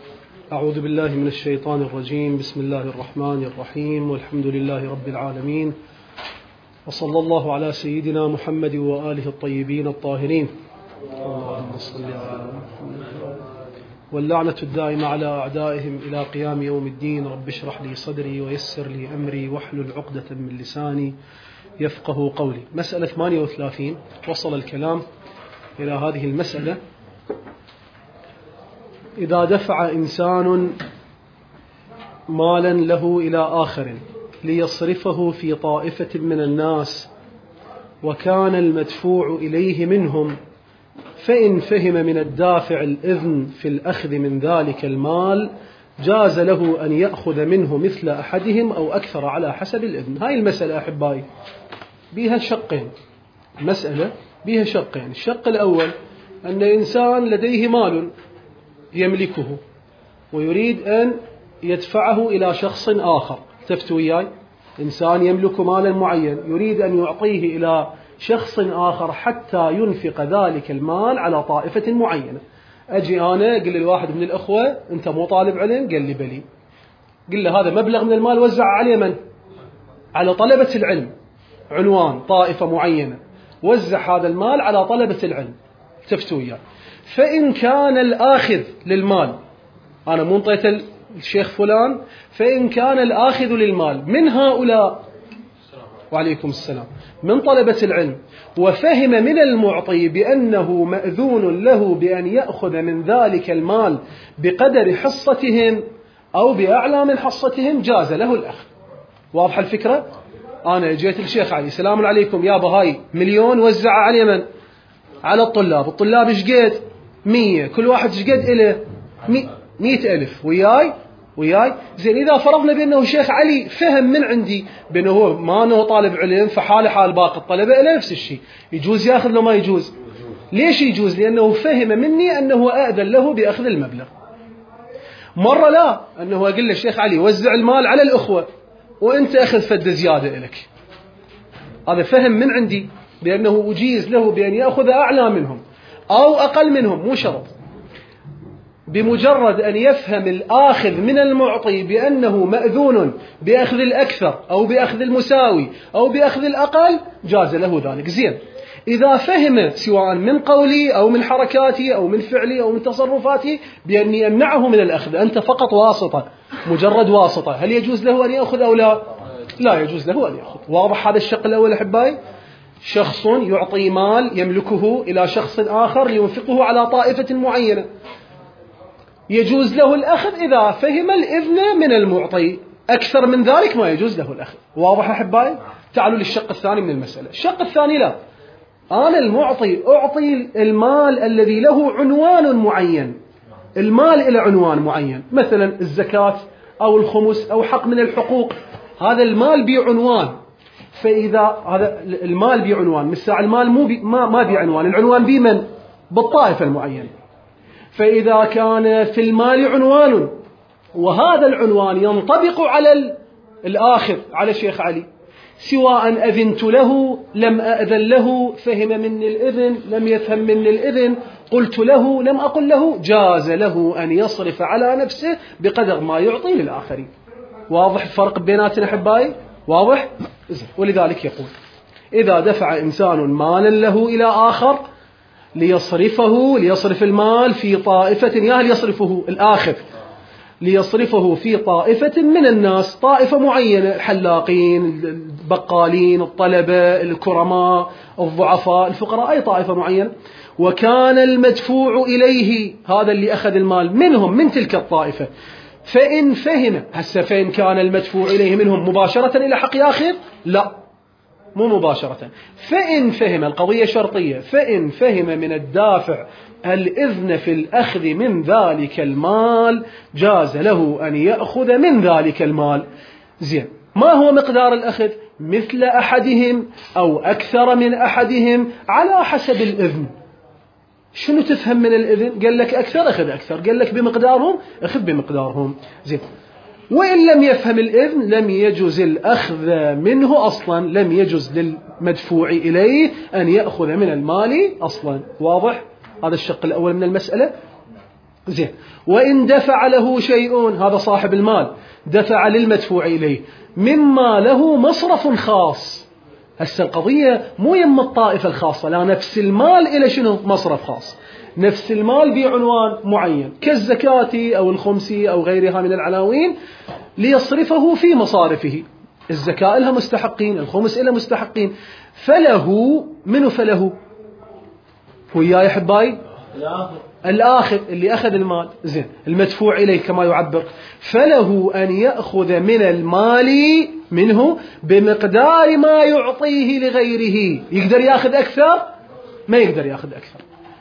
أعوذ بالله من الشيطان الرجيم. بسم الله الرحمن الرحيم، والحمد لله رب العالمين، وصلى الله على سيدنا محمد وآله الطيبين الطاهرين. اللهم صل على محمد. واللعنة الدائمة على أعدائهم إلى قيام يوم الدين. رب اشرح لي صدري ويسر لي أمري واحلل عقدة من لساني يفقه قولي. مسألة 38 وصل الكلام إلى هذه المسألة: إذا دفع إنسان مالا له إلى آخر ليصرفه في طائفة من الناس، وكان المدفوع إليه منهم، فإن فهم من الدافع الإذن في الأخذ من ذلك المال، جاز له أن يأخذ منه مثل أحدهم أو أكثر على حسب الإذن. هاي المسألة أحبائي بها شقين، مسألة بها شقين. الشق الأول أن إنسان لديه مال يملكه ويريد أن يدفعه إلى شخص آخر. تفتوا وياي، إنسان يملك مالا معين يريد أن يعطيه إلى شخص آخر حتى ينفق ذلك المال على طائفة معينة. أجي أنا قل للواحد من الأخوة: أنت مو طالب علم؟ قال لي بلي. قل له: هذا مبلغ من المال وزع عليه من؟ على طلبة العلم. عنوان طائفة معينة، وزع هذا المال على طلبة العلم. تفتوا وياي. فإن كان الآخذ للمال، أنا مو انطيت الشيخ فلان، فإن كان الآخذ للمال من هؤلاء، وعليكم السلام، من طلبة العلم، وفهم من المعطي بأنه مأذون له بأن يأخذ من ذلك المال بقدر حصتهم أو بأعلى من حصتهم، جاز له الأخذ. واضح الفكرة؟ أنا جيت الشيخ علي: السلام عليكم يابا، هاي 1,000,000 وزع على من؟ على الطلاب. الطلاب ايش قد؟ 100، كل واحد ايش قد إله؟ 100,000. وياي زين. إذا فرضنا بأنه شيخ علي فهم من عندي بأنه هو ما أنه طالب علم، فحاله حال باقي الطلبة إلى نفس الشيء، يجوز يأخذ لو ما يجوز؟ ليش يجوز؟ لأنه فهم مني أنه أأذن له بأخذ المبلغ. مرة لا، أنه أقول له: الشيخ علي وزع المال على الأخوة وأنت أخذ فد زيادة إلك. هذا فهم من عندي بأنه أجيز له بأن يأخذ أعلى منهم أو أقل منهم، مو شرط. بمجرد أن يفهم الآخذ من المعطي بأنه مأذون بأخذ الأكثر أو بأخذ المساوي أو بأخذ الأقل، جاز له ذلك. زين. إذا فهم سواء من قولي أو من حركاتي أو من فعلي أو من تصرفاتي بأني أمنعه من الأخذ، أنت فقط واسطة، مجرد واسطة، هل يجوز له أن يأخذ أو لا؟ لا يجوز له أن يأخذ. واضح هذا الشق الأول أحبائي؟ شخص يعطي مال يملكه إلى شخص آخر لينفقه على طائفة معينة، يجوز له الأخذ إذا فهم الإذن من المعطي. أكثر من ذلك ما يجوز له الأخذ. واضح أحبائي؟ تعالوا للشق الثاني من المسألة. الشق الثاني: لا، أنا المعطي أعطي المال الذي له عنوان معين. المال إلى عنوان معين، مثلا الزكاة أو الخمس أو حق من الحقوق، هذا المال بعنوان. فإذا هذا المال بعنوان، من الساعة المال ما بعنوان، العنوان بمن؟ بالطائفة المعينة. فإذا كان في المال عنوان وهذا العنوان ينطبق على الآخر، على الشيخ علي، سواء أذنت له لم أأذن له، فهم مني الإذن لم يفهم مني الإذن، قلت له لم أقل له، جاز له أن يصرف على نفسه بقدر ما يعطي للآخرين. واضح الفرق بيناتنا أحبائي؟ واضح؟ ولذلك يقول: إذا دفع إنسان مالا له إلى آخر ليصرف المال في طائفة، ليصرفه الآخر ليصرفه في طائفة من الناس، طائفة معينة: الحلاقين، البقالين، الطلبة، الكرماء، الضعفاء، الفقراء، أي طائفة معينة، وكان المدفوع إليه، هذا اللي أخذ المال منهم، من تلك الطائفة، فإن فهم. هسه فإن كان المدفوع إليه منهم مباشرة إلى حق آخر؟ لا، مو مباشرة. فإن فهم، القضية شرطية، فإن فهم من الدافع الإذن في الأخذ من ذلك المال، جاز له أن يأخذ من ذلك المال. زين. ما هو مقدار الأخذ؟ مثل أحدهم أو أكثر من أحدهم على حسب الإذن. شنو تفهم من الإذن؟ قال لك أكثر أخذ أكثر، قال لك بمقدارهم أخذ بمقدارهم. زين. وإن لم يفهم الإذن لم يجوز الأخذ منه أصلا، لم يجوز للمدفوع إليه أن يأخذ من المال أصلا. واضح؟ هذا الشق الأول من المسألة. زين. وإن دفع له شيء، هذا صاحب المال دفع للمدفوع إليه مما له مصرف خاص. هسه القضية مو يم الطائفة الخاصة، لا، نفس المال إلى شنو؟ مصرف خاص. نفس المال بعنوان معين كالزكاة أو الخمسي أو غيرها من العناوين ليصرفه في مصارفه. الزكاة لها مستحقين، الخمس لها مستحقين، فله منه، فله وياي حباي الآخذ اللي أخذ المال، زين، المدفوع إليه كما يعبر، فله أن يأخذ من المال منه بمقدار ما يعطيه لغيره. يقدر يأخذ أكثر؟ ما يقدر يأخذ أكثر.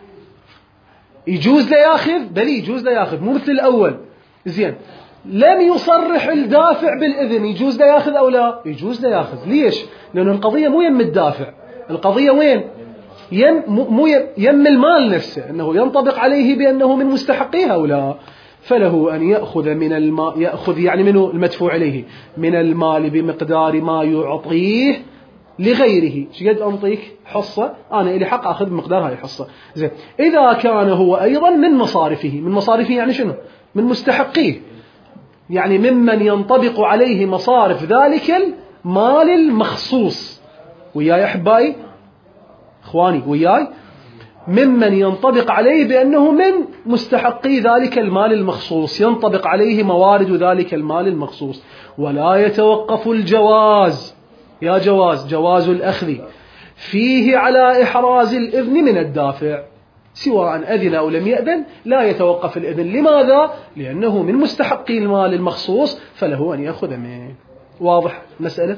يجوز لا يأخذ؟ بل يجوز لا يأخذ، مو مثل الأول. زين، لم يصرح الدافع بالإذن، يجوز لا يأخذ أو لا؟ يجوز لا يأخذ. ليش؟ لأن القضية مو يم الدافع، القضية وين؟ مو يم المال نفسه، أنه ينطبق عليه بأنه من مستحقيها أو لا. فله أن يأخذ من المال، يأخذ يعني منه المدفوع إليه، من المال بمقدار ما يعطيه لغيره. شقد أنطيك حصة، أنا إلي حق أخذ بمقدار هاي الحصة. زين، إذا كان هو أيضا من مصارفه، من مصارفه يعني شنو؟ من مستحقيه، يعني ممن ينطبق عليه مصارف ذلك المال المخصوص. وياي أحبائي إخواني وياي، ممن ينطبق عليه بأنه من مستحقي ذلك المال المخصوص، ينطبق عليه موارد ذلك المال المخصوص. ولا يتوقف الجواز، يا جواز الأخذ فيه على إحراز الإذن من الدافع، سواء أذن أو لم يأذن لا يتوقف الإذن. لماذا؟ لأنه من مستحقي المال المخصوص، فله أن يأخذ منه. واضح مسألة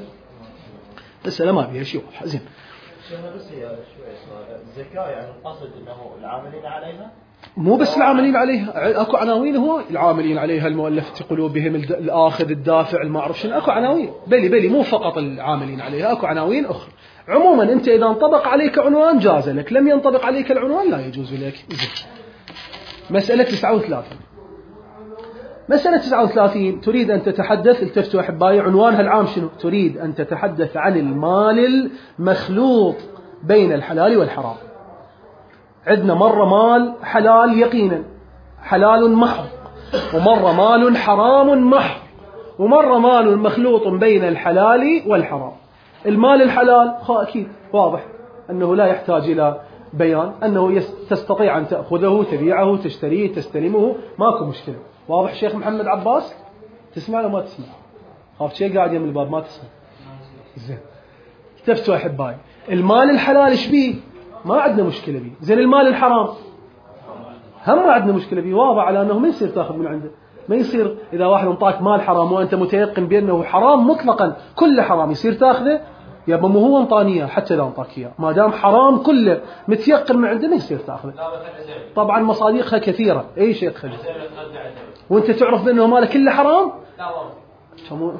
ما فيها شيء واضح. زين، بس هي شوي الزكاة يعني القصد أنه العاملين عليها، مو بس العاملين عليها، اكو عناوين هو العاملين عليها، المؤلفة قلوبهم، الآخذ، الدافع، المعرف شنو، اكو عناوين. بلي مو فقط العاملين عليها، اكو عناوين أخرى. عموما أنت إذا انطبق عليك عنوان جاز لك، لم ينطبق عليك العنوان لا يجوز لك. مسألة 39. مسألة 39 تريد أن تتحدث، التفتوا أحبائي، عنوانها العام شنو؟ تريد أن تتحدث عن المال المخلوط بين الحلال والحرام. عندنا مرة مال حلال يقينا، حلال محض، ومرة مال حرام محض، ومرة مال مخلوط بين الحلال والحرام. المال الحلال أكيد واضح أنه لا يحتاج إلى بيان، أنه تستطيع أن تأخذه، تبيعه، تشتريه، تستلمه، ماكو مشكلة. واضح شيخ محمد عباس؟ تسمع ولا ما تسمع؟ خاف شيء قاعد يم الباب ما تسمع. زين، تفتوا أحبائي، المال الحلال إيش بيه؟ ما عندنا مشكلة بيه. زين، المال الحرام هم ما عندنا مشكلة بيه، واضح على أنه ما يصير تأخذ من عنده. ما يصير إذا واحد انطاك مال حرام وأنت متيقن بأنه حرام مطلقا، كله حرام، يصير تأخذه؟ يابا مو هو انطانيه حتى لو انطاك اياه، ما دام حرام كله متيقن من عنده ما يصير تاخذه. طبعا مصادقها كثيره. اي شيء خلي وانت تعرف بانه ماله كله حرام. لا والله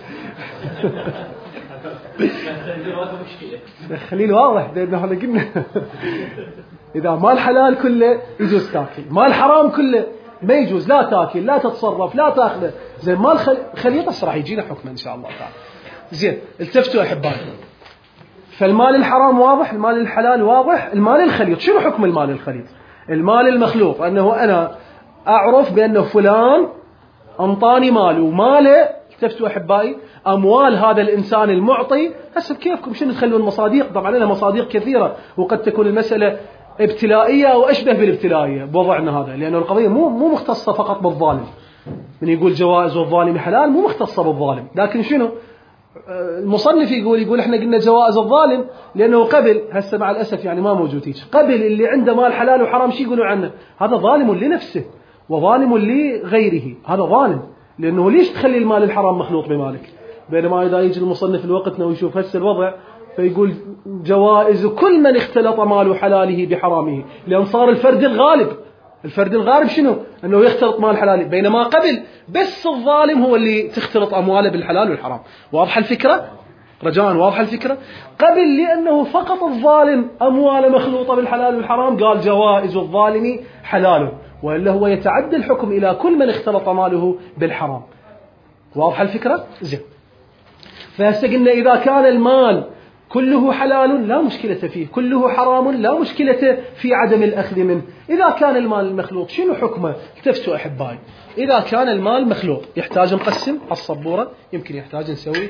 خليل واضح لانه احنا قلنا اذا مال حلال كله يجوز تاكل، مال حرام كله ما يجوز لا تاكل لا تتصرف لا تاخذه. زين، مال خليط راح يجينا حكمه ان شاء الله تعالى. زين، التفتوا أحبائي، فالمال الحرام واضح، المال الحلال واضح. المال الخليط شنو حكم المال الخليط؟ المال المخلوط أنه أنا أعرف بأنه فلان أنطاني مال وماله، التفتوا أحبائي، أموال هذا الإنسان المعطي حسب كيفكم شنو تخلون المصادق. طبعا لنا مصادق كثيرة، وقد تكون المسألة ابتلائية أو أشبه بالابتلائية بوضعنا هذا، لأنه القضية مو مختصة فقط بالظالم. من يقول جوائز والظالم حلال مو مختصة بالظالم، لكن شنو المصنف يقول احنا قلنا جوائز الظالم لانه قبل، هسه مع الاسف يعني ما موجود هيك، قبل اللي عنده مال حلال وحرام شي يقولوا عنه؟ هذا ظالم لنفسه وظالم لغيره، هذا ظالم. لانه ليش تخلي المال الحرام مخلوط بمالك؟ بينما اذا يجي المصنف الوقتنا ويشوف هسه الوضع فيقول جوائز كل من اختلط مال حلاله بحرامه، لان صار الفرد الغالب. الفرد الغالب شنو؟ أنه يختلط مال حلال، بينما قبل بس الظالم هو اللي تختلط أمواله بالحلال والحرام. واضح الفكرة؟ رجاء واضح الفكرة؟ قبل لأنه فقط الظالم أمواله مخلوطة بالحلال والحرام قال جوائز الظالم حلال، وإلا هو يتعدى الحكم إلى كل من اختلط ماله بالحرام. واضح الفكرة؟ زين، فهسه قلنا إذا كان المال كله حلال لا مشكلة فيه، كله حرام لا مشكلة في عدم الأخذ منه. إذا كان المال المخلوط شنو حكمه؟ التفتوا أحبائي. إذا كان المال مخلوط يحتاج نقسم على السبورة، يمكن يحتاج نسوي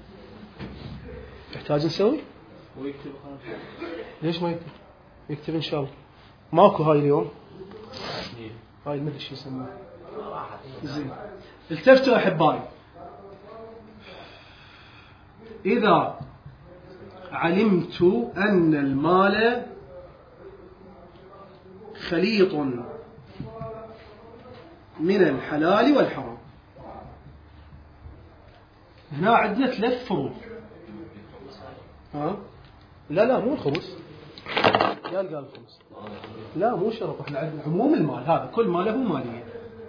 ليش ما يكتب؟ يكتب إن شاء الله. ماكو هاي اليوم، هاي ما أدري شو يسموها. زين، التفتوا أحبائي. إذا علمت أن المال خليط من الحلال والحرام، هنا عندنا 3 فروض. لا مو الخمس، قال الخمس، لا مو شرط، احنا عندنا عموم المال، هذا كل ما له مالية.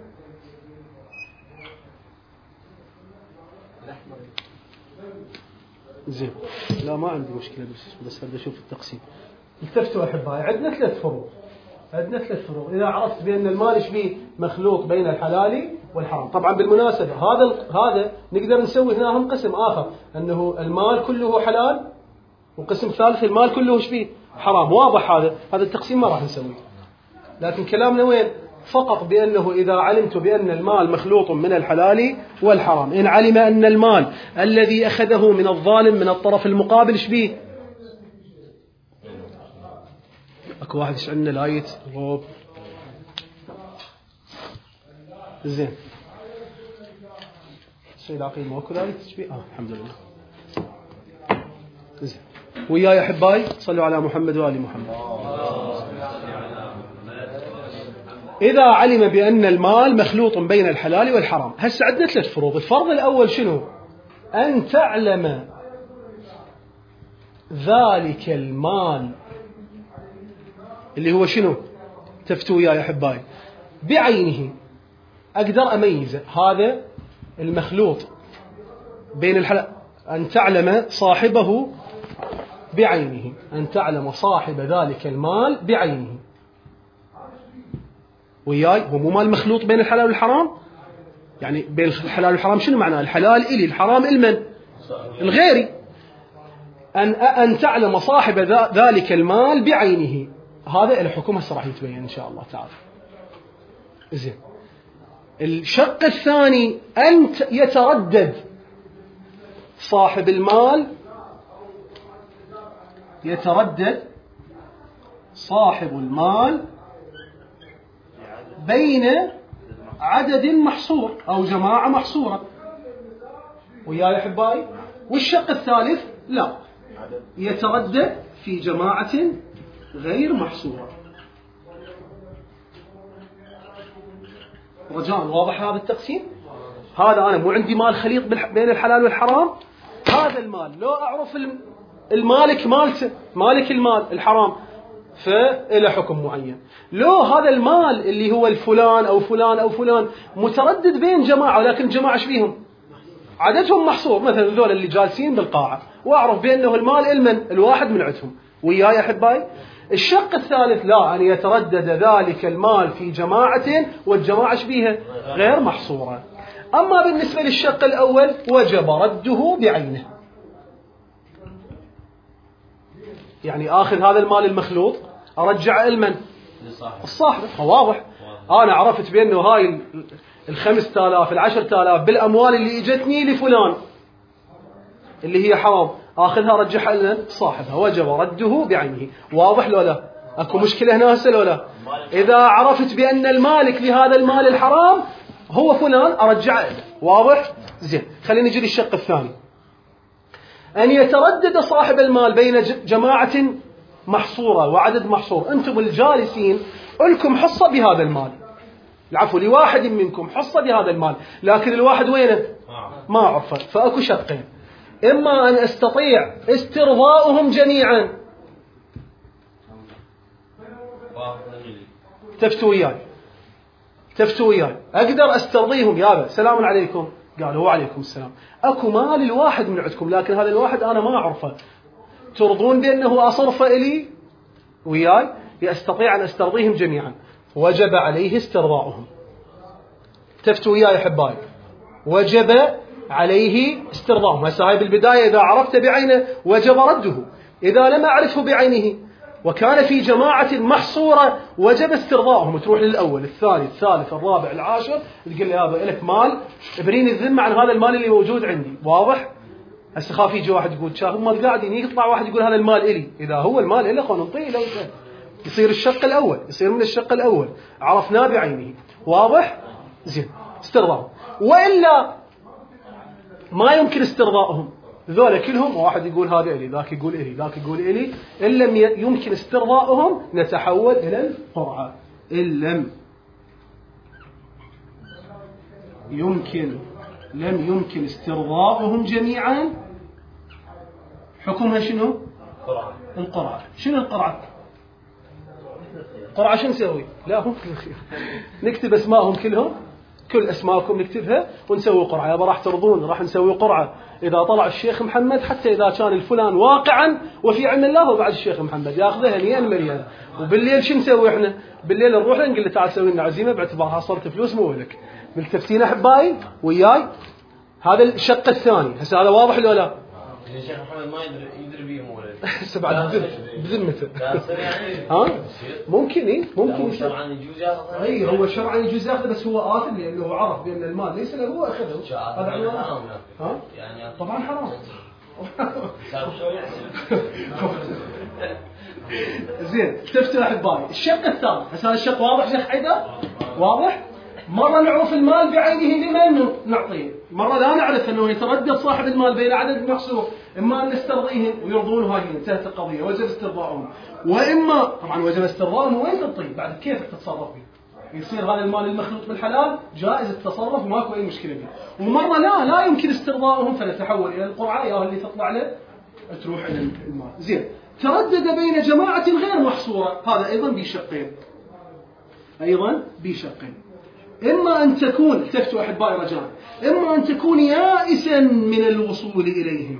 زين، لا ما عندي مشكلة، بس بدي أشوف التقسيم. التفتوا أحبائي، عندنا 3 فروض. إذا عرفت بأن المال شبيه مخلوط بين الحلال والحرام. طبعا بالمناسبة هذا نقدر نسوي هنا هم قسم آخر، أنه المال كله حلال، وقسم ثالث المال كله شبيه حرام. واضح هذا التقسيم ما راح نسويه، لكن كلامنا وين؟ فقط بأنه إذا علمت بأن المال مخلوط من الحلال والحرام. إن علم أن المال الذي أخذه من الظالم من الطرف المقابل شبيه، أكو واحد يشعلنا لايت غوب. زين، الشيء العقيم ماكو لايت شبيه، الحمد لله. زين، وياي أحبائي صلوا على محمد وآل محمد. إذا علم بأن المال مخلوط بين الحلال والحرام، هسه عندنا 3 فروض. الفرض الأول شنو؟ أن تعلم ذلك المال اللي هو شنو؟ تفتوا يا أحبائي بعينه، أقدر أميزه هذا المخلوط بين الحلال، أن تعلم صاحبه بعينه، أن تعلم صاحب ذلك المال بعينه. وياي، هو مو مال مخلوط بين الحلال والحرام، يعني بين الحلال والحرام شنو معناه؟ الحلال إلي، الحرام إلمن؟ الغيري. أن تعلم صاحب ذلك المال بعينه، هذا الحكم هسه راح يتبين إن شاء الله تعالى. زين، الشق الثاني أن يتردد صاحب المال، يتردد صاحب المال بين عدد محصور أو جماعة محصورة. وياي أحبائي، والشق الثالث لا، يتردد في جماعة غير محصورة. رجاء واضح هذا التقسيم؟ هذا أنا مو عندي مال خليط بين الحلال والحرام، هذا المال لو أعرف المالك مالته، مالك المال الحرام، فإلى حكم معين. لو هذا المال اللي هو الفلان أو فلان أو فلان متردد بين جماعة، ولكن الجماعة ايش بيهم؟ عددهم محصور، مثلا ذول اللي جالسين بالقاعة، وأعرف بأنه المال المن الواحد من عندهم. وياي أحبائي، الشق الثالث لا، أن يتردد ذلك المال في جماعة والجماعة ايش بيها؟ غير محصورة. أما بالنسبة للشق الأول وجب رده بعينه، يعني آخذ هذا المال المخلوط أرجع المن؟ الصاحب. واضح، أنا عرفت بأنه هاي 5000 10,000 بالأموال اللي إجتني لفلان اللي هي حرام، آخذها رجعها لنا صاحبها، وجب رده بعينه. واضح لو لا؟ أكو مشكلة هنا هسه لو لا؟ إذا عرفت بأن المالك لهذا المال الحرام هو فلان أرجعه له. واضح؟ زين، خلينا نجي للشق الثاني. أن يتردد صاحب المال بين جماعة محصورة وعدد محصور. أنتم الجالسين لكم حصة بهذا المال، العفو، لواحد منكم حصة بهذا المال، لكن الواحد وينه؟ ما عرفه. فأكو شقين، إما أن أستطيع استرضاؤهم جميعا. تفتوا وياي، أقدر أسترضيهم، يابا سلام عليكم، قالوا وعليكم السلام، أكو مال الواحد من عندكم، لكن هذا الواحد أنا ما أعرفه، ترضون بأنه أصرفه إلي؟ وياي، يستطيع أن أسترضيهم جميعا، وجب عليه استرضاؤهم. تفتوا وياي أحبائي، وجب عليه استرضاهم. هسه هاي بالبداية إذا عرفت بعينه وجب رده، إذا لم أعرفه بعينه وكان في جماعة محصورة وجب استرضاهم. تروح للأول الثاني الثالث الرابع العاشر تقول لي هذا لك مال، ابريني الذمة عن هذا المال اللي موجود عندي. واضح؟ هسه خاف يجي واحد يقول شاف هم قاعدين، يطلع واحد يقول هذا المال إلي. إذا هو المال إلي خلنا نعطيه له، يصير الشق الأول، يصير من الشق الأول عرفناه بعينه. واضح؟ زين استرضاهم. وإلا ما يمكن استرضائهم ذولا كلهم، واحد يقول هذا إلي، ذاك يقول إلي، ذاك يقول إلي. إن لم يمكن استرضائهم نتحول إلى القرعة. إن لم يمكن استرضائهم جميعا حكمها شنو؟ القرعة. شنو القرعة؟ قرعة شو نسوي؟ لا هم نكتب اسمائهم كلهم، كل اسماءكم نكتبها ونسوي قرعة. يابا راح ترضون راح نسوي قرعة إذا طلع الشيخ محمد، حتى إذا كان الفلان واقعا وفي علم الله وبعد الشيخ محمد ياخذها هنيئا مريانا. وبالليل شو نسوي احنا؟ بالليل نروح نقول له تعال سوي لنا عزيمة باعتبار حصلت فلوس مو لك. ملتفتين احبائي وياي؟ هذا الشق الثاني. هسه هذا واضح ولا لا؟ الشيخ محمد ما يدري بيهم ولا هسه بعد بذمته يعني ها ممكن ايه ممكن شرعا يجوز ياخذ. اي هو شرعا يجوز ياخذ، بس هو آثم لانه عرف بان المال ليس له هو اخذه. هذا عنوان ها يعني طبعا حرام. زين تفتح احبائي الشق الثالث. هسه هذا الشق واضح شيخ حيدر؟ واضح؟ مرة نعرف المال بعينه لمن نعطيه، مرة لا نعرف أنه يتردد صاحب المال بين عدد محصور، إما أن نسترضيهم ويرضون هاي انتهت القضية وجب استرضاؤهم، وإما طبعا وجب استرضاؤهم وين تنطيه بعد كيف تتصرف فيه؟ يصير هذا المال المخلوط بالحلال جائز التصرف وماكو أي مشكلة فيه. ومرة لا يمكن استرضاؤهم فنتحول إلى القرعة يا اللي تطلع له تروح إلى المال. زين تردد بين جماعة غير محصورة، هذا أيضا بشقين. إما أن تكون التفتوا أحبائي رجاء، إما أن تكون يائسا من الوصول إليهم.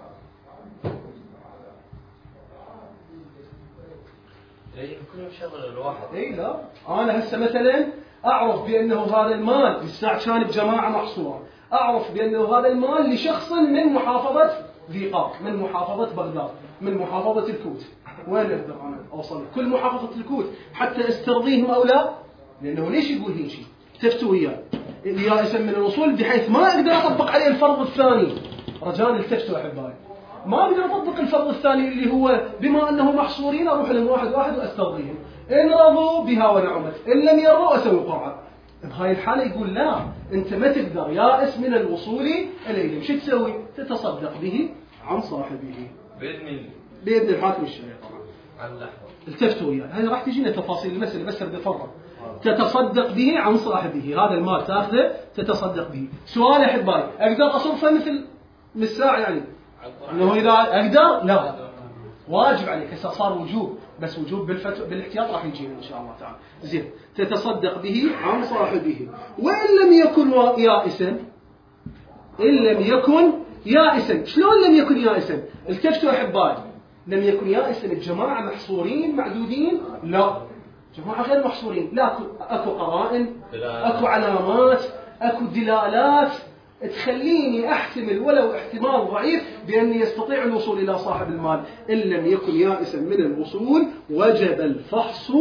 كلهم شغل الواحد. إيه لا أنا هسه مثلا أعرف بأنه هذا المال الساعة كان بجماعة محصورة، أعرف بأنه هذا المال لشخص من محافظة ذي قار، من محافظة بغداد، من محافظة الكوت. وين أقدر أنا أوصل كل محافظة الكوت حتى استرضيهم أو لا؟ لأنه ليش يقول هيك شيء؟ تفتوا وياه يائسا من الوصول بحيث ما أقدر أطبق عليه الفرض الثاني. رجاء التفتوا أحبائي، ما أقدر أطبق الفرض الثاني اللي هو بما أنه محصورين أروح لهم واحد وأسترضيهم، إن رضوا بها ونعمت، إن لم يرضوا أسوي قرعة. بهاي الحالة يقول لا أنت ما تقدر يائس من الوصول إليهم، شو تسوي؟ تتصدق به عن صاحبه بإذن الحاكم الشرعي. طبعا التفتوا وياه، هاي راح تجينا تفاصيل المسألة بس بدي أفرق. تتصدق به عن صاحبه، هذا المال تاخذه تتصدق به. سؤال احبائي، اقدر اصرفه مثل الساعه يعني انه اذا اقدر؟ لا واجب عليك. هسه صار وجوب، بس وجوب بالاحتياط راح يجينا ان شاء الله تعالى. زين تتصدق به عن صاحبه. وان لم يكن يائسا، ان لم يكن يائسا، شلون لم يكن يائسا؟ التفتوا احبائي، لم يكن يائسا الجماعه محصورين معدودين؟ لا جماعة غير محصورين، لا أكو قرائن، أكو علامات، أكو دلالات تخليني أحتمل ولو احتمال ضعيف بأني يستطيع الوصول إلى صاحب المال. إن لم يكن يائسا من الوصول وجب الفحص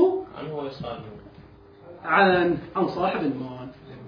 عن صاحب المال.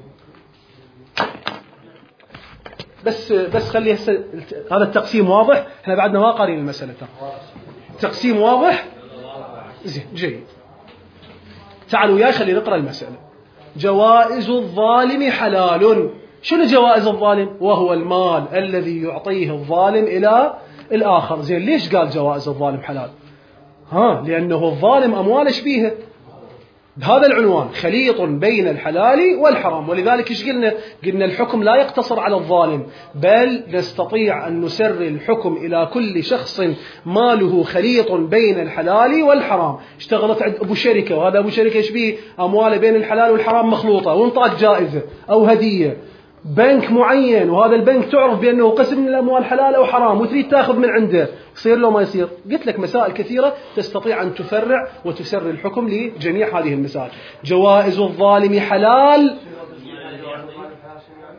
بس خلي هذا التقسيم واضح، احنا بعدنا ما قارين المسألة. تقسيم واضح؟ زين جيد. تعالوا يا خلي نقرأ المسألة. جوائز الظالم حلال. شنو جوائز الظالم؟ وهو المال الذي يعطيه الظالم إلى الآخر. زين ليش قال جوائز الظالم حلال؟ لأنه الظالم أمواله شبيهة بهذا العنوان، خليط بين الحلال والحرام. ولذلك ايش قلنا الحكم لا يقتصر على الظالم، بل نستطيع أن نسري الحكم إلى كل شخص ماله خليط بين الحلال والحرام. اشتغلت عند أبو شركة، وهذا أبو شركة يشبيه أمواله بين الحلال والحرام مخلوطة، وانطاك جائزة أو هدية. بنك معين، وهذا البنك تعرف بأنه قسم من الأموال حلال أو حرام، وتريد تأخذ من عنده، يصير له ما يصير. قلت لك مسائل كثيرة تستطيع أن تفرع وتسر الحكم لجميع هذه المسائل. جوائز الظالم حلال.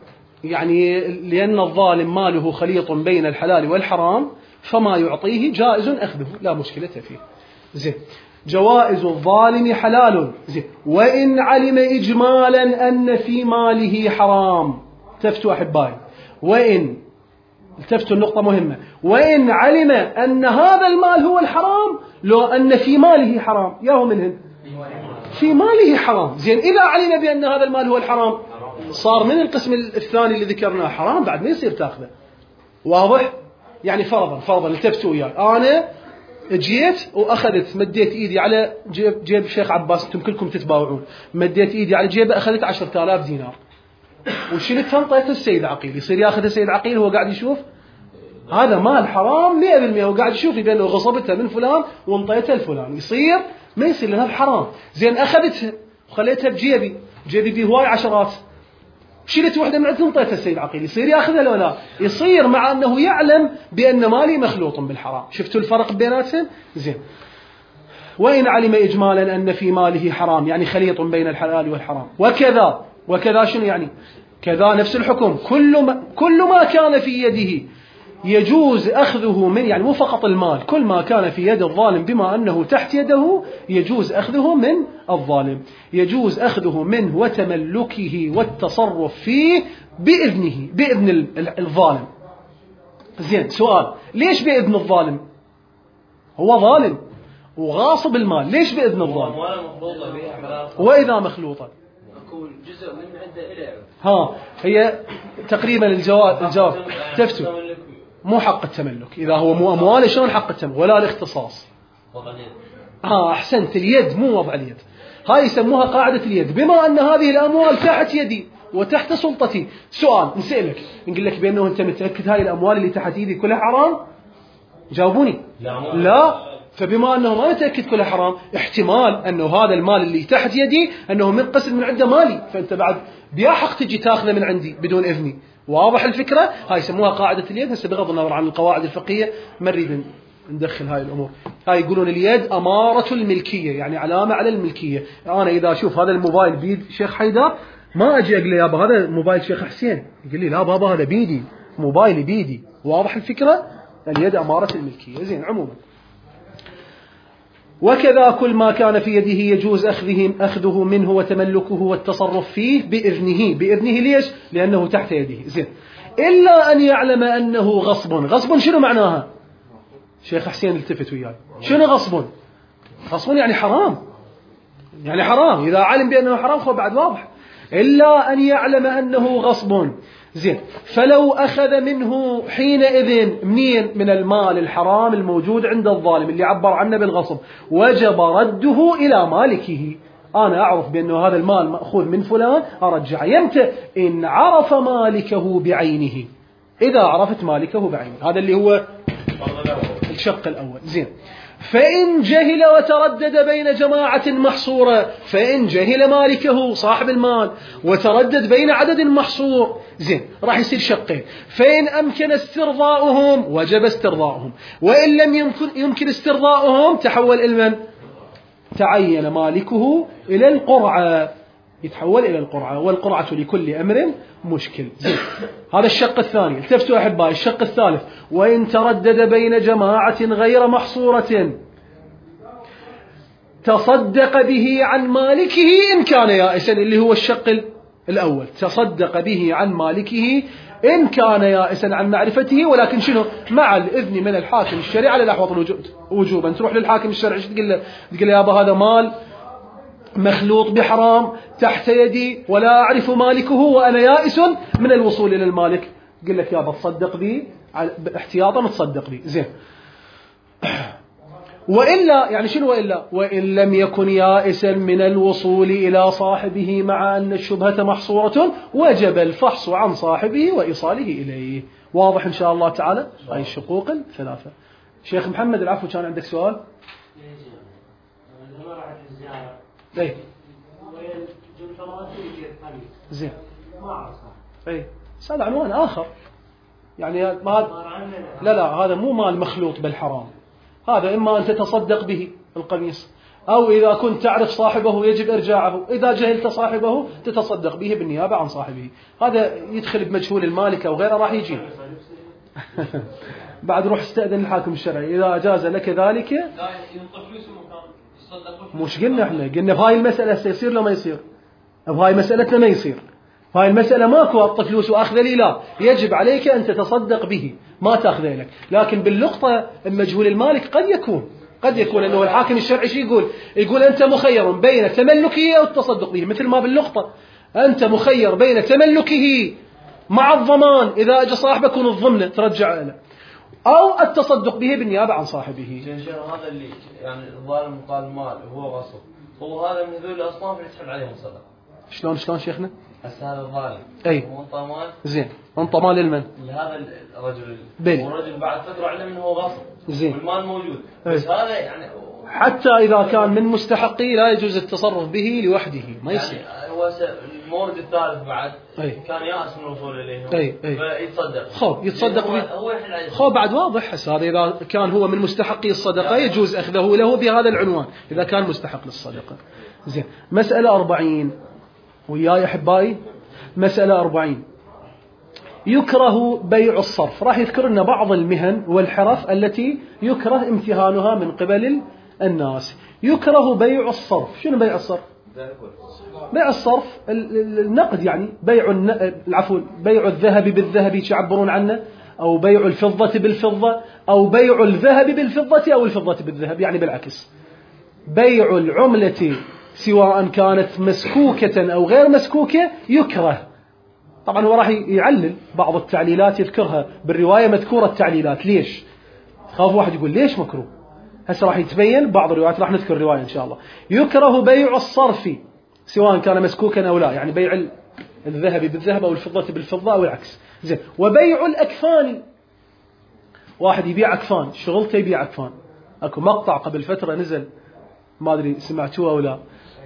يعني لأن الظالم ماله خليط بين الحلال والحرام فما يعطيه جائز أخذه لا مشكلة فيه. زين. جوائز الظالم حلال. زين. وإن علم إجمالا أن في ماله حرام. التفتوا أحبائي، وإن التفتوا النقطة مهمة، وإن علم أن هذا المال هو الحرام لو أن في ماله حرام، ياهو منهن في ماله حرام. زين. إذا علم بأن هذا المال هو الحرام صار من القسم الثاني اللي ذكرناه حرام، بعد ما يصير تاخذه. واضح؟ يعني فرضا التفتوا وياي، أنا جيت وأخذت مديت إيدي على جيب الشيخ عباس، أنتم كلكم تتباوعون، مديت إيدي على جيبه أخذت 10,000 دينار وشلتها انطيتها السيد عقيل. يصير ياخذ السيد عقيل هو قاعد يشوف هذا مال حرام 100%، وقاعد يشوف بأنه غصبتها من فلان وانطيتها لفلان، يصير ما يصير لها حرام. زين. أخذتها وخليتها بجيبي، جيبي بيه هواي عشرات، شلت واحدة من عندهم انطيتها السيد عقيل، يصير ياخذها لو لا؟ يصير، مع أنه يعلم بأن مالي مخلوط بالحرام. شفتوا الفرق بيناتهم؟ زين. وإن علم إجمالا أن في ماله حرام، يعني خليط بين الحلال والحرام. وكذا شنو يعني؟ كذا نفس الحكم، كل ما كان في يده يجوز أخذه من، يعني مو فقط المال، كل ما كان في يد الظالم بما أنه تحت يده يجوز أخذه من الظالم، يجوز أخذه منه وتملكه والتصرف فيه بإذن الظالم. زين. سؤال، ليش بإذن الظالم؟ هو ظالم وغاصب المال، ليش بإذن الظالم؟ وإذا مخلوطة جزء من عنده إلى هي تقريبا الجواب تفتوا مو حق التملك، إذا هو مو أمواله شلون حق التملك؟ ولا الاختصاص. أحسنت، اليد مو وضع اليد، هاي يسموها قاعدة اليد. بما أن هذه الأموال تحت يدي وتحت سلطتي، سؤال نسألك، نقول لك بأنه أنت متأكد هاي الأموال اللي تحت يدي كلها حرام؟ جاوبوني. لا. فبما أنه ما نتأكد كلها حرام، احتمال أنه هذا المال اللي تحت يدي أنه من قسم من عنده مالي، فأنت بعد بيا حق تجي تاخذه من عندي بدون إذني. واضح الفكرة؟ هاي يسموها قاعدة اليد. هسه بغض النظر عن القواعد الفقهية ما نريد ندخل هاي الأمور. هاي يقولون اليد أمارة الملكية، يعني علامة على الملكية. أنا إذا أشوف هذا الموبايل بيد شيخ حيدر ما أجي أقول له يابا هذا موبايل شيخ حسين، يقول لي لا بابا هذا بيدي، موبايلي بيدي. واضح الفكرة؟ اليد أمارة الملكية. زين. عموما وكذا كل ما كان في يده يجوز أخذه منه وتملكه والتصرف فيه بإذنه. ليش؟ لأنه تحت يده. زين. إلا أن يعلم أنه غصب شنو معناها؟ شيخ حسين التفت وياي، شنو غصب يعني حرام، يعني حرام. إذا علم بأنه حرام خو بعد واضح. إلا أن يعلم أنه غصب. زين. فلو أخذ منه حينئذ من المال الحرام الموجود عند الظالم اللي عبر عنه بالغصب، وجب رده إلى مالكه. أنا أعرف بأنه هذا المال مأخوذ من فلان، أرجع يمتى إن عرف مالكه بعينه. إذا عرفت مالكه بعينه، هذا اللي هو الشق الأول. زين. فإن جهل وتردد بين جماعة محصورة، فإن جهل مالكه صاحب المال وتردد بين عدد محصور، زين، راح يصير شقين. فإن أمكن استرضاؤهم وجب استرضاؤهم، وإن لم يمكن استرضاؤهم تحول إلى من؟ تعين مالكه إلى القرعة، يتحول إلى القرعة، والقرعة لكل أمر مشكل. زين. هذا الشق الثاني. التفتوا أحبائي. الشق الثالث، وإن تردد بين جماعة غير محصورة تصدق به عن مالكه إن كان يائسا، اللي هو الشق الأول، تصدق به عن مالكه إن كان يائسا عن معرفته، ولكن شنو؟ مع الإذن من الحاكم الشرعي على الأحوط وجوبا. تروح للحاكم الشرعي تقول له يا أبا هذا مال مخلوط بحرام تحت يدي ولا أعرف مالكه وأنا يائس من الوصول إلى المالك، قل لك يابا تصدق بي احتياطا، تصدق بي. زين. وإلا يعني شنو وإلا؟ وإن لم يكن يائسا من الوصول إلى صاحبه مع أن الشبهة محصورة وجب الفحص عن صاحبه وإيصاله إليه. واضح إن شاء الله تعالى هاي الشقوق الثلاثة. شيخ محمد العفو، كان عندك سؤال؟ اي زين. اي هذا عنوان آخر، يعني لا هذا مو مال مخلوط بالحرام، هذا إما أن تتصدق به القميص، أو إذا كنت تعرف صاحبه يجب إرجاعه، إذا جهلت صاحبه تتصدق به بالنيابة عن صاحبه. هذا يدخل بمجهول المالك أو غيره راح يجي. بعد روح استأذن الحاكم الشرعي إذا أجاز لك ذلك. مش قلنا احنا بهاي المسألة سيصير لو ما يصير، بهاي مسألتنا ما يصير، هاي المسألة ماكو أعطى فلوس وأخذ لي، لا، يجب عليك أن تتصدق به ما تأخذ لك. لكن باللقطة المجهول المالك قد يكون أنه الحاكم الشرعي شو يقول أنت مخير بين تملكه أو التصدق به، مثل ما باللقطة أنت مخير بين تملكه مع الضمان إذا أجى صاحبك يكون الضمنة ترجع له، أو التصدق به بالنيابة عن صاحبه. هذا اللي يعني الظالم قال مال هو غصب، هو هذا من ذول الأصناف اللي تسحب عليهم صدقة. شلون شيخنا؟ هذا الظالم أي وانطى مال، زين انطى مال لمن؟ لهذا الرجل، بلي. والرجل بعد فترة علم أنه هو غصب، زين، والمال موجود، بس هذا يعني حتى إذا كان من مستحقي لا يجوز التصرف به لوحده، ما يصير. يعني هو المورد الثالث بعد كان يأس من الوصول إليه، فيتصدق. يتصدق به. هو يحل عليه. بعد واضح هسه، هذا إذا كان هو من مستحقي الصدقة يجوز أخذه له بهذا العنوان إذا كان مستحق للصدقة. زين، مسألة 40 وياي أحبائي، مسألة 40 يكره بيع الصرف. راح يذكر لنا بعض المهن والحرف التي يكره امتهانها من قبل الناس. يكره بيع الصرف. شنو بيع الصرف؟ بيع الصرف النقد، يعني بيع بيع الذهب بالذهب يعبرون عنه، أو بيع الفضة بالفضة، أو بيع الذهب بالفضة أو الفضة بالذهب، يعني بالعكس. بيع العملة سواء كانت مسكوكة أو غير مسكوكة يكره. طبعا هو راح يعلل بعض التعليلات يذكرها بالرواية، مذكورة التعليلات. ليش؟ خاف واحد يقول ليش مكروه. هسه راح يتبين بعض الروايات، راح نذكر الرواية إن شاء الله. يكره بيع الصرف سواء كان مسكوكا أو لا، يعني بيع الذهب بالذهب أو الفضة بالفضة أو العكس. زين، وبيع الأكفان. واحد يبيع أكفان، شغلته يبيع أكفان. أكو مقطع قبل فترة نزل، ما أدري سمعتوه أو لا.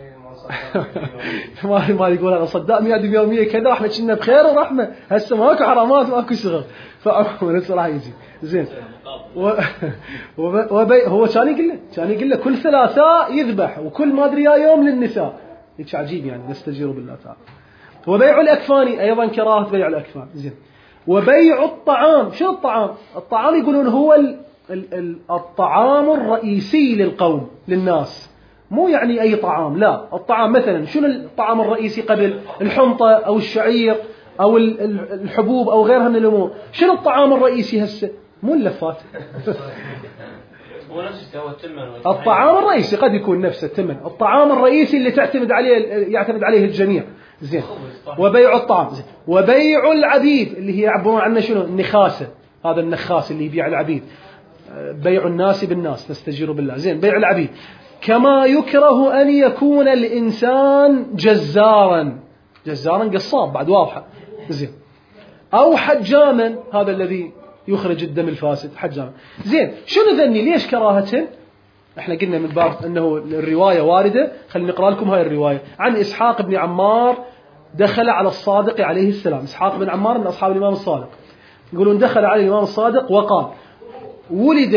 ما يقول أنا صدق 100 يومية كذا، إحنا كنا بخير ورحمة، هسه ماكو حرامات ماكو شغل، فأمر راح يجي. زين، هو كان يقول له كل ثلاثاء يذبح، وكل ما أدري يوم للنساء. هيك عجيب يعني، نستجير بالله تعالى. وبيع الأكفان أيضا كراهة بيع الأكفان. زين، وبيع الطعام. شو الطعام؟ الطعام يقولون هو الطعام الرئيسي للقوم للناس، مو يعني أي طعام، لا. الطعام مثلا شنو الطعام الرئيسي قبل؟ الحنطة أو الشعير أو الحبوب أو غيرها من الأمور. شنو الطعام الرئيسي هسه؟ مو اللفات. الطعام الرئيسي قد يكون نفس التمن، الطعام الرئيسي اللي يعتمد عليه الجميع. زين، وبيع الطعام. زين، وبيع العبيد اللي هي يعبرون عنه شنو؟ النخاسة. هذا النخاس اللي يبيع العبيد، بيع الناس بالناس، نستجير بالله. زين، بيع العبيد. كما يكره أن يكون الإنسان جزارا قصاب، بعد واضحة. زين، أو حجاما، هذا الذي يخرج الدم الفاسد، حجاما. زين، شنو ذني؟ ليش كراهة؟ احنا قلنا من باب أنه الرواية واردة. خلينا نقرأ لكم هاي الرواية عن إسحاق بن عمار دخل على الصادق عليه السلام. إسحاق بن عمار من أصحاب الإمام الصادق، يقولون دخل على الإمام الصادق وقال: ولد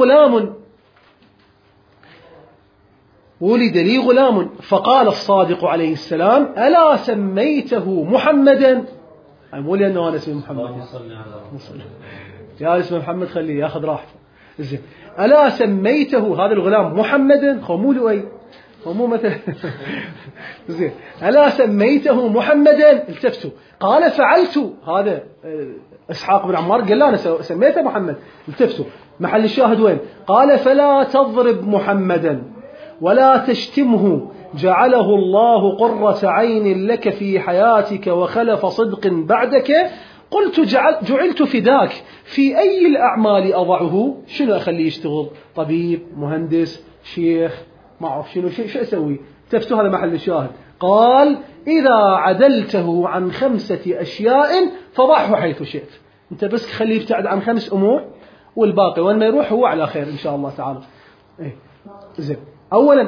لي غلام فقال الصادق عليه السلام: ألا سميته محمدا؟ مو لأنه أنا اسمي محمد، يا اسم محمد خليه ياخذ راحته. زين، ألا سميته هذا الغلام محمدا؟ مو لؤي، مو مثلا. زين، ألا سميته محمدا؟ التفتوا، قال: فعلت. هذا إسحاق بن عمار قال: لا، أنا سميته محمد. التفتوا، محل الشاهد وين؟ قال: فلا تضرب محمدا ولا تشتمه، جعله الله قرة عين لك في حياتك وخلف صدق بعدك. قلت: جعلت فداك، في أي الأعمال أضعه؟ شنو أخليه يشتغل؟ طبيب، مهندس، شيخ، ما أعرف شنو، شو أسوي؟ تفتوا، هذا محل الشاهد. قال: إذا عدلته عن 5 أشياء فضعه حيث شئت. أنت بس خليه يبتعد عن 5 أمور، والباقي وين ما يروح هو على خير إن شاء الله تعالى. زين، أولا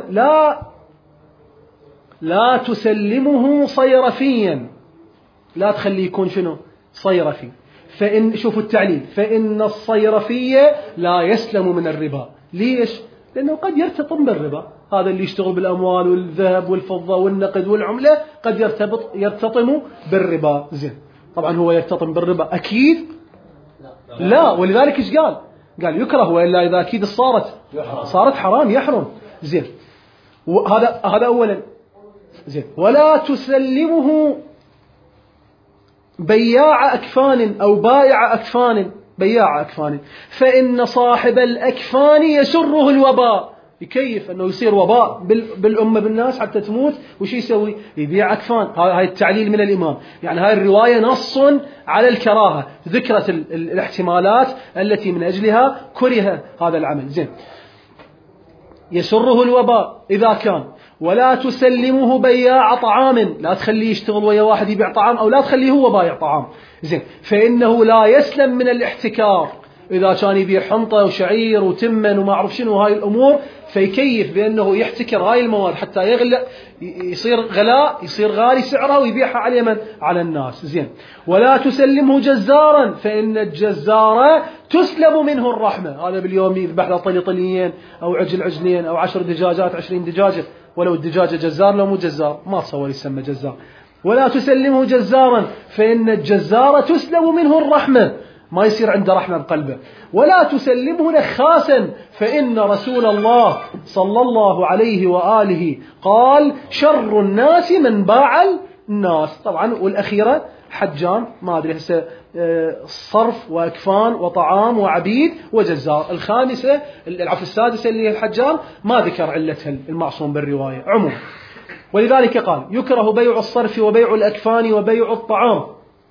لا تسلمه صيرفيا، لا تخليه يكون شنو؟ صيرفي. شوفوا التعليل: فإن الصيرفية لا يسلم من الربا. ليش؟ لأنه قد يرتطم بالربا، هذا اللي يشتغل بالأموال والذهب والفضة والنقد والعملة قد يرتطم بالربا. زين، طبعا هو يرتطم بالربا أكيد لا، ولذلك إيش قال يكره، وإلا إذا أكيد صارت حرام يحرم. زين، هذا أولا. زين، ولا تسلمه بياع أكفان أو بائع أكفان فإن صاحب الأكفان يسره الوباء. يكيف أنه يصير وباء بالأمة بالناس حتى تموت، وش يسوي؟ يبيع أكفان. هاي التعليل من الإمام، يعني هاي الرواية نص على الكراهة، ذكرت الاحتمالات التي من أجلها كره هذا العمل. زين، يسره الوباء إذا كان. ولا تسلمه بياع طعام، لا تخليه يشتغل ويا واحد يبيع طعام، أو لا تخليه هو بايع طعام. زين، فإنه لا يسلم من الاحتكار. إذا كان يبيع حنطة وشعير وتمن وما أعرف شنو هاي الأمور، فيكيف بأنه يحتكر هاي المواد حتى يغلى، يصير غالي سعرها ويبيعها على اليمن على الناس. زين، ولا تسلمه جزارا، فإن الجزار تسلب منه الرحمة. هذا باليوم يذبح له طليين أو عجلين أو 10 دجاجات 20 دجاجة، ولو الدجاجة جزار لو مو جزار ما تصور يسمى جزار. ولا تسلمه جزارا، فإن الجزار تسلب منه الرحمة، ما يصير عنده رحمة بقلبه. ولا تسلمه نخاسا، فإن رسول الله صلى الله عليه وآله قال شر الناس من باع الناس. طبعا والأخيرة حجام، ما أدري هسه صرف وأكفان وطعام وعبيد وجزار. الخامسة السادسة اللي هي الحجام ما ذكر علتها المعصوم بالرواية عموما. ولذلك قال يكره بيع الصرف وبيع الأكفان وبيع الطعام.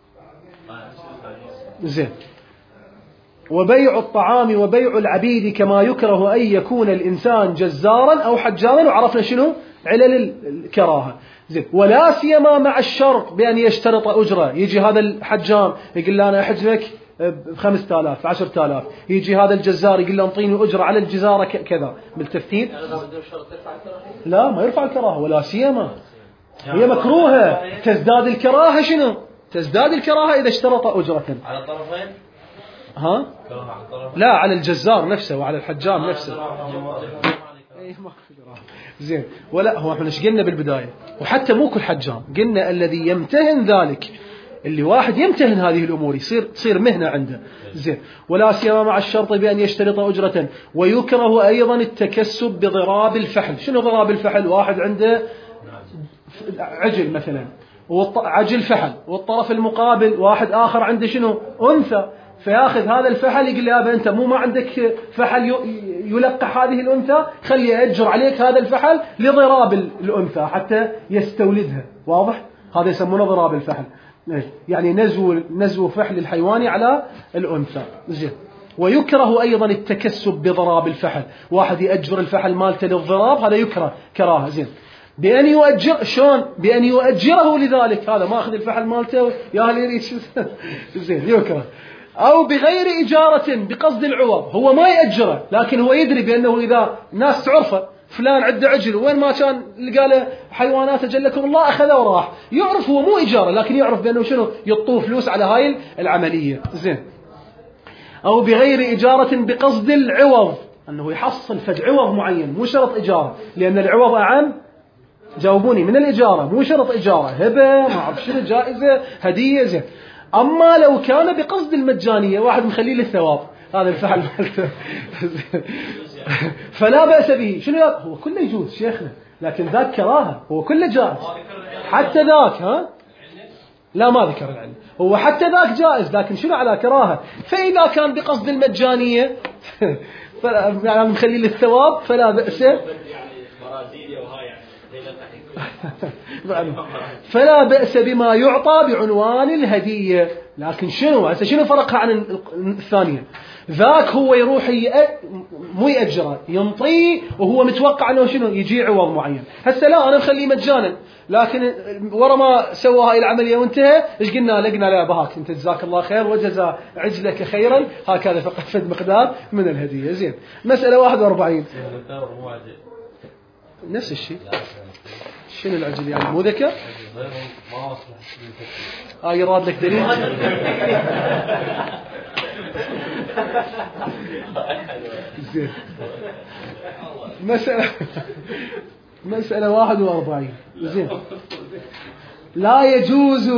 زين، وبيع الطعام وبيع العبيد، كما يكره أن يكون الإنسان جزارا أو حجاما. وعرفنا شنو علل الكراهة. زين، ولا سيما مع الشرط بأن يشترط أجرة. يجي هذا الحجام يقول له أنا أحج لك ب5000 10,000، يجي هذا الجزار يقول له انطيني أجرة على الجزارة كذا. بالتفكير لا، ما يرفع الكراهة، ولا سيما هي مكروهة. تزداد الكراهة شنو؟ تزداد الكراهة إذا اشترط أجرة على الطرفين. لا، على الجزار نفسه وعلى الحجام نفسه. زين، ولا هو احنا ايش قلنا بالبداية؟ وحتى مو كل حجام، قلنا الذي يمتهن ذلك، اللي واحد يمتهن هذه الأمور تصير مهنة عنده. زين، ولا سيما مع الشرط بأن يشترط أجرة. ويكره أيضا التكسب بضراب الفحل. شنو ضراب الفحل؟ واحد عنده عجل مثلا، عجل فحل، والطرف المقابل واحد آخر عنده شنو؟ أنثى، فياخذ هذا الفحل يقول لي أبا أنت مو ما عندك فحل يلقح هذه الأنثى، خلي أجر عليك هذا الفحل لضراب الأنثى حتى يستولدها. واضح؟ هذا يسمونه ضراب الفحل، يعني نزو فحل الحيوان على الأنثى. زين، ويكره أيضا التكسب بضراب الفحل. واحد يأجر الفحل مالته للضراب، هذا يكره كراهة. زين، بأن يؤجر شلون؟ بأن يؤجره لذلك. هذا ما أخذ الفحل مالته يا ليريد زين، يكره. أو بغير إجارة بقصد العوض، هو ما يأجره لكن هو يدري بأنه إذا ناس تعرفه فلان عنده عجل وين ما كان لقى له حيوانات جلكم الله أخذه وراح، يعرف هو مو إجارة لكن يعرف بأنه شنو يطوف فلوس على هاي العملية. زين، أو بغير إجارة بقصد العوض، أنه يحصل فد عوض معين، مو شرط إجارة، لأن العوض أعم جاوبوني من الإجارة، مو شرط إجارة، هبة ما أعرف شنو، جائزة، هدية. زين، أما لو كان بقصد المجانية، واحد مخليه للثواب هذا الفعل فلا بأس به. شنو هو كله يجوز شيخنا، لكن ذاك كراهة، هو كله جائز حتى ذاك. لا ما ذكر العلم، هو حتى ذاك جائز لكن شنو على كراهة. فإذا كان بقصد المجانية يعني مخليه للثواب فلا بأس فلا بأس بما يعطى بعنوان الهدية. لكن شنو فرقها عن الثانية؟ ذاك هو يروح مو يأجره، ينطيه وهو متوقع أنه شنو يجي عوض معين. هسه لا، أنا مخليه مجانا، لكن ورا ما سوى هاي العملية وانتهى ايش قلنا؟ لقنا لا بهاك انت جزاك الله خير وجزا عجلك خيرا، هكذا فقط فد مقدار من الهدية. زين، مسألة 41 نفس الشيء. شنو العجل يعني مو ذكر؟ يراد لك دليل زين. مسألة 41. زين. لا يجوز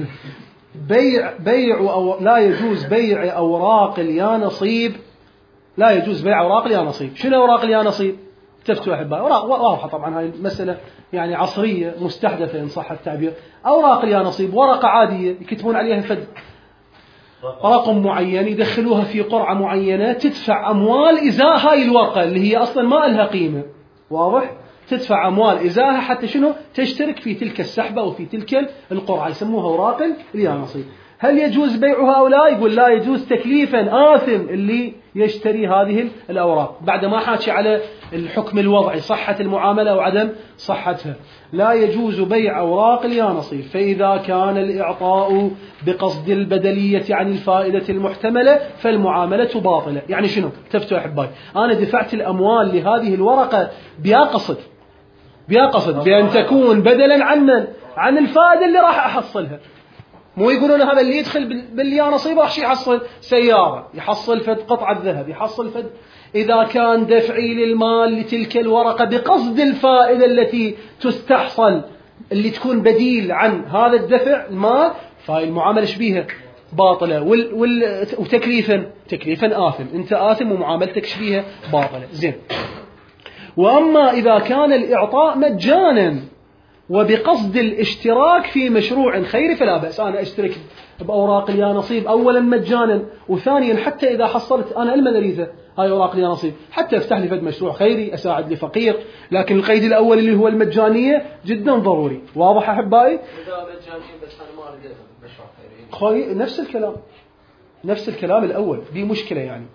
بيع أوراق اليانصيب. لا يجوز بيع أوراق اليانصيب. شنو أوراق اليانصيب؟ تفتوا أحبائي، أوراق واضحة طبعا، هاي المسألة يعني عصرية مستحدثة إن صح التعبير. أوراق اليانصيب ورقة عادية يكتبون عليها فد رقم معين، يدخلوها في قرعة معينة، تدفع أموال إزاء هاي الورقة اللي هي أصلا ما لها قيمة. واضح؟ تدفع أموال إزاءها حتى شنو؟ تشترك في تلك السحبة أو في تلك القرعة، يسموها أوراق اليانصيب. هل يجوز بيعها أو لا؟ يقول لا يجوز تكليفا، آثم اللي يشتري هذه الأوراق. بعد ما حاكي على الحكم الوضعي، صحة المعاملة أو عدم صحتها. لا يجوز بيع أوراق اليانصيب، فإذا كان الإعطاء بقصد البدلية عن الفائدة المحتملة فالمعاملة باطلة. يعني شنو؟ تفتوا أحبائي، أنا دفعت الأموال لهذه الورقة بها قصد بأن تكون بدلا عن الفائدة اللي راح أحصلها. مو يقولون هذا اللي يدخل باليانصيب راح يحصل سيارة، يحصل فد قطعة ذهب، يحصل فد. إذا كان دفعي للمال لتلك الورقة بقصد الفائدة التي تستحصل اللي تكون بديل عن هذا الدفع المال، فهي المعاملة شبيهة باطلة. وتكليفا آثم، أنت آثم ومعاملتك شبيهة باطلة. زين. وأما إذا كان الإعطاء مجانا وبقصد الاشتراك في مشروع خيري فلا بأس. أنا أشترك بأوراق اليانصيب أولا مجانا، وثانيا حتى إذا حصلت أنا المدريزة هاي أوراق اليانصيب حتى افتح لي فد مشروع خيري، أساعد لي فقير. لكن القيد الأول اللي هو المجانية جدا ضروري. واضح أحبائي؟ إذا مجانية بس أنا ما أريد مشروع خيري. نفس الكلام الأول، دي مشكلة يعني.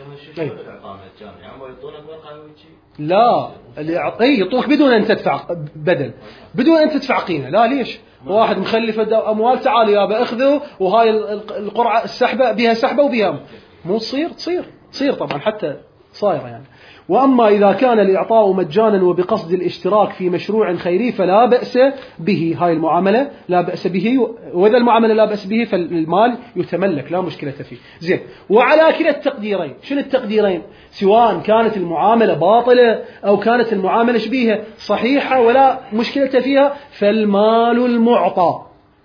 لا، يعطوك بدون أن تدفع بدل، بدون أن تدفع قيمة. لا، ليش؟ واحد مخلف أموال، تعال يابا أخذه، وهاي القرعة السحبة بها سحبة وبها مو تصير طبعا حتى صايرة يعني. وأما إذا كان الإعطاء مجانا وبقصد الاشتراك في مشروع خيري فلا بأس به. هاي المعاملة لا بأس به، وإذا المعاملة لا بأس به فالمال يتملك لا مشكلة فيه. زين. وعلى كلا التقديرين. شنو التقديرين؟ سواء كانت المعاملة باطلة أو كانت المعاملة شبيهة صحيحة ولا مشكلة فيها، فالمال المعطى،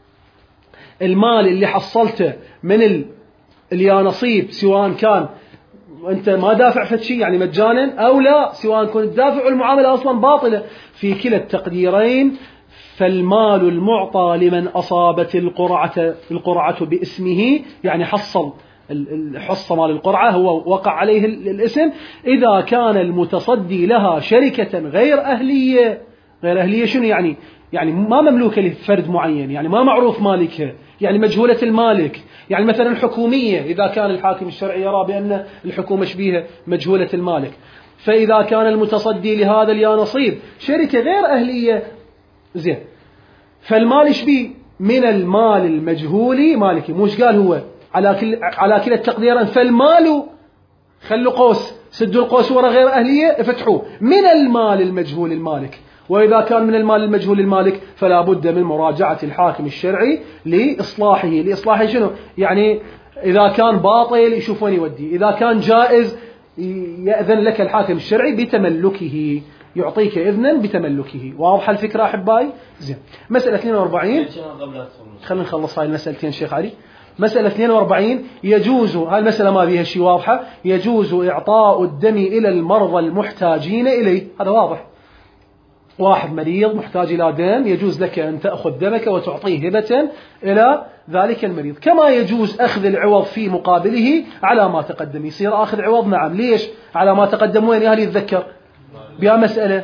المال اللي حصلته من اليانصيب، سواء كان وأنت ما دافع فد شيء يعني مجانا أو لا، سواء كنت دافع والمعاملة أصلا باطلة، في كلا التقديرين فالمال المعطى لمن أصابت القرعة باسمه، يعني حصل مال القرعة هو وقع عليه الاسم، إذا كان المتصدي لها شركة غير أهلية. شنو يعني؟ يعني ما مملوكة لفرد معين، يعني ما معروف مالكها، يعني مجهولة المالك. يعني مثلا حكومية، إذا كان الحاكم الشرعي يرى بأن الحكومة شبيهة مجهولة المالك، فإذا كان المتصدي لهذا اليانصيب شركة غير أهلية، زين، فالمال شبيه من المال المجهول مالكي. موش قال هو على كلا التقديرين فالمال، خلوا قوس، سدوا القوس ورا غير أهلية، افتحوه، من المال المجهول المالك. وإذا كان من المال المجهول المالك فلا بد من مراجعة الحاكم الشرعي لإصلاحه شنو؟ يعني إذا كان باطل يشوف وين يودي، إذا كان جائز يأذن لك الحاكم الشرعي بتملكه، يعطيك إذنا بتملكه. واضح الفكرة أحبائي؟ زين. مسألة 42. خلينا نخلص هاي المسألتين شيخ علي. مسألة 42 يجوز، هاي المسألة ما فيها شيء واضحة، يجوز إعطاء الدم إلى المرضى المحتاجين إليه. هذا واضح، واحد مريض محتاج إلى دم، يجوز لك أن تأخذ دمك وتعطيه هبة إلى ذلك المريض. كما يجوز أخذ العوض في مقابله على ما تقدم. يصير أخذ عوض، نعم. ليش على ما تقدم؟ وين أهل يتذكر بها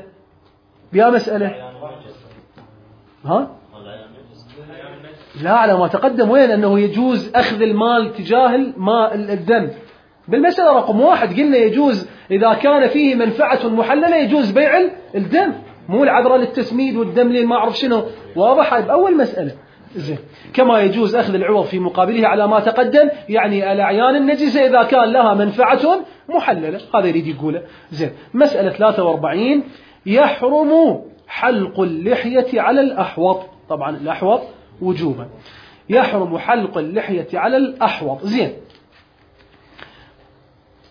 مسألة ها؟ لا، على ما تقدم وين أنه يجوز أخذ المال تجاه الدم. بالمسألة رقم 1 قلنا يجوز إذا كان فيه منفعة محللة، يجوز بيع الدم، مو العذراء للتسميد والدم لين ما أعرف شنو. واضح بأول مسألة. زين. كما يجوز أخذ العوض في مقابله على ما تقدم، يعني الأعيان النجسة إذا كان لها منفعة محللة، هذا يريد يقوله. زين. مسألة 43 يحرم حلق اللحية على الأحوط. طبعا الأحوط وجوبا، يحرم حلق اللحية على الأحوط. زين.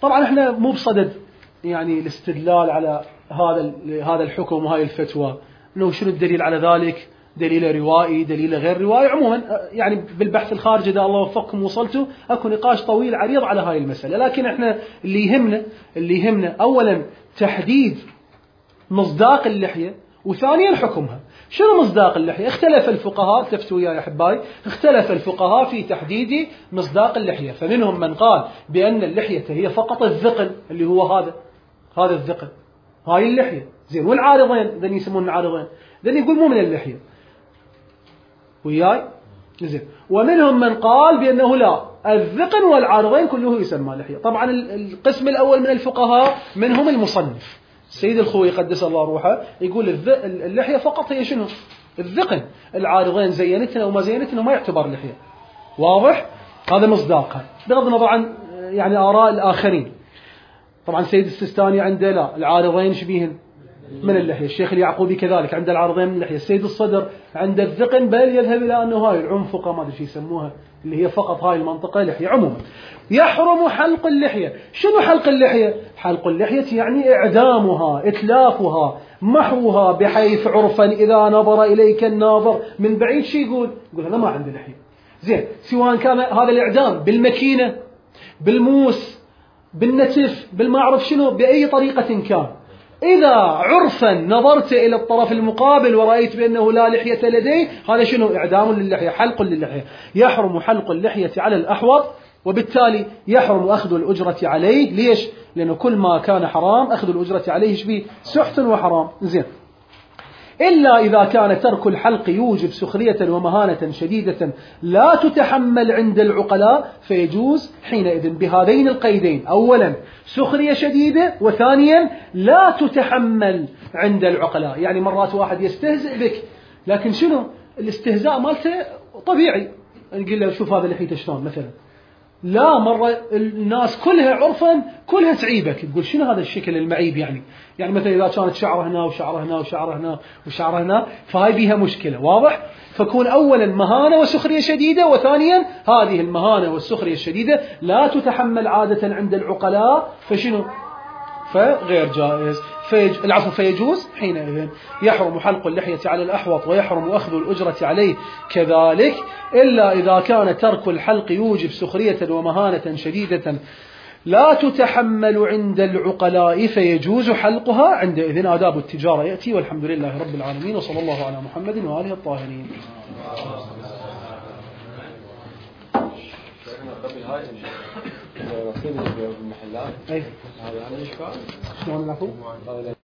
طبعا احنا مو بصدد يعني الاستدلال على هذا الحكم وهاي الفتوى، انه شنو الدليل على ذلك، دليل روائي دليل غير روائي. عموما يعني بالبحث الخارجي اذا الله وفقكم وصلتوا اكو نقاش طويل عريض على هاي المسألة، لكن احنا اللي يهمنا اولا تحديد مصداق اللحية، وثانيا حكمها. شنو مصداق اللحية؟ اختلف الفقهاء، تفتوا يا أحبائي، اختلف الفقهاء في تحديد مصداق اللحية. فمنهم من قال بأن اللحية هي فقط الذقن اللي هو هذا الذقن، هاي اللحية زين، والعارضين ذن يسمون العارضين ذن يقول مو من اللحية وياي زين. ومنهم من قال بأنه لا، الذقن والعارضين كله يسمى لحية. طبعا القسم الأول من الفقهاء منهم المصنف السيد الخوي قدس الله روحه، يقول اللحية فقط هي شنو؟ الذقن، العارضين زينتنا وما زينتنا ما يعتبر لحية. واضح؟ هذا مصداقها بغض النظر عن يعني آراء الآخرين. طبعا سيد السيستاني عنده لا، العارضين شبيهن من اللحية، الشيخ اليعقوبي كذلك عنده العارضين من اللحية، السيد الصدر عنده الذقن، بل يذهب إلى أنه هاي العنفقة ما أدري شو يسموها اللي هي فقط هاي المنطقة لحية. عموما يحرم حلق اللحية. شنو حلق اللحية؟ حلق اللحية يعني إعدامها، إتلافها، محوها، بحيث عرفا إذا نظر إليك الناظر من بعيد شي يقول أنا ما عندي لحية. زين، سواء كان هذا الإعدام بالمكينة، بالموس، بالنتف، بالما أعرف شنو، بأي طريقة كان، إذا عرفا نظرت إلى الطرف المقابل ورأيت بأنه لا لحية لديه، هذا شنو؟ إعدام للحية، حلق للحية. يحرم حلق اللحية على الأحوط، وبالتالي يحرم أخذ الأجرة عليه. ليش؟ لأنه كل ما كان حرام أخذ الأجرة عليه شبيه سحت وحرام. زين، إلا إذا كان ترك الحلق يوجب سخرية ومهانة شديدة لا تتحمل عند العقلاء، فيجوز حينئذ بهذين القيدين: أولا سخرية شديدة، وثانيا لا تتحمل عند العقلاء. يعني مرات واحد يستهزئ بك، لكن شنو الاستهزاء مالته طبيعي، نقول له شوف هذا لحيته شلون مثلا. لا، مرة الناس كلها عرفا كلها تعيبك، تقول شنو هذا الشكل المعيب. يعني مثلا إذا كانت شعره هنا وشعره هنا وشعره هنا وشعره هنا، فهاي بيها مشكلة. واضح؟ فكون أولا مهانة وسخرية شديدة، وثانيا هذه المهانة والسخرية الشديدة لا تتحمل عادة عند العقلاء، فشنو؟ فغير جائز. العفو، فيجوز حينئذ. يحرم حلق اللحية على الأحوط، ويحرم أخذ الأجرة عليه كذلك، إلا إذا كان ترك الحلق يوجب سخرية ومهانة شديدة لا تتحمل عند العقلاء، فيجوز حلقها. عندئذ آداب التجارة يأتي. والحمد لله رب العالمين، وصلى الله على محمد وآله الطاهرين.